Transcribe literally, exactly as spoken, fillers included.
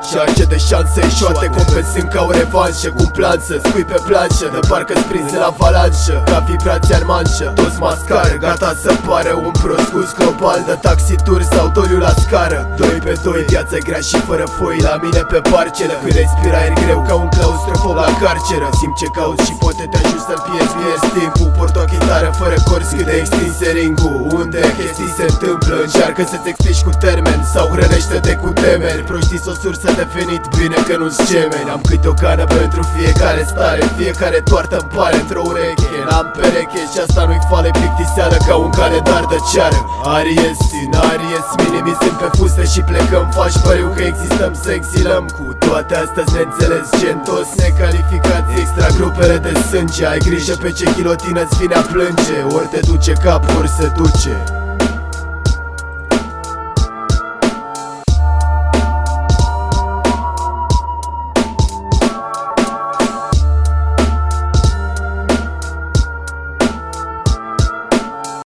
Șarge de șanse eșuate compensând ca o revanșă, cu un plan să spui pe planșă, de parcă-ți prins la avalanșă, ca vibrația în manșă. Toți mascară, gata să pară un proscus global de taxituri sau doliu la scară. Doi pe doi, viața grea și fără foi, la mine pe parcele. Când respiri aer greu ca un claustrofob la carceră. Simt ce cauți și poate te ajut să-l pierzi, pierzi timpul. Port o chitară fără corzi cât de extins ring-ul. Unde chestii se întâmplă, încearcă să-ți explici cu termen sau hrănește-te cu temeri. Proștii s-o sursă de venit, bine că nu-ți gemeni. Am câte o cană pentru fiecare stare, fiecare toartă-mi pare într-o ureche. N-am pereche și asta nu-i fale plictiseală ca un calendar de ceară. Aries, din Aries, minimizăm pe fuste și plecăm. Faci pariu că existăm, să exilăm. Cu toate astea ne înțeles, gentos, necalificați, extra grupele de sânge. Ai grijă pe ce chilotină-ți vine a plânge, ori te duce capul, ori se duce.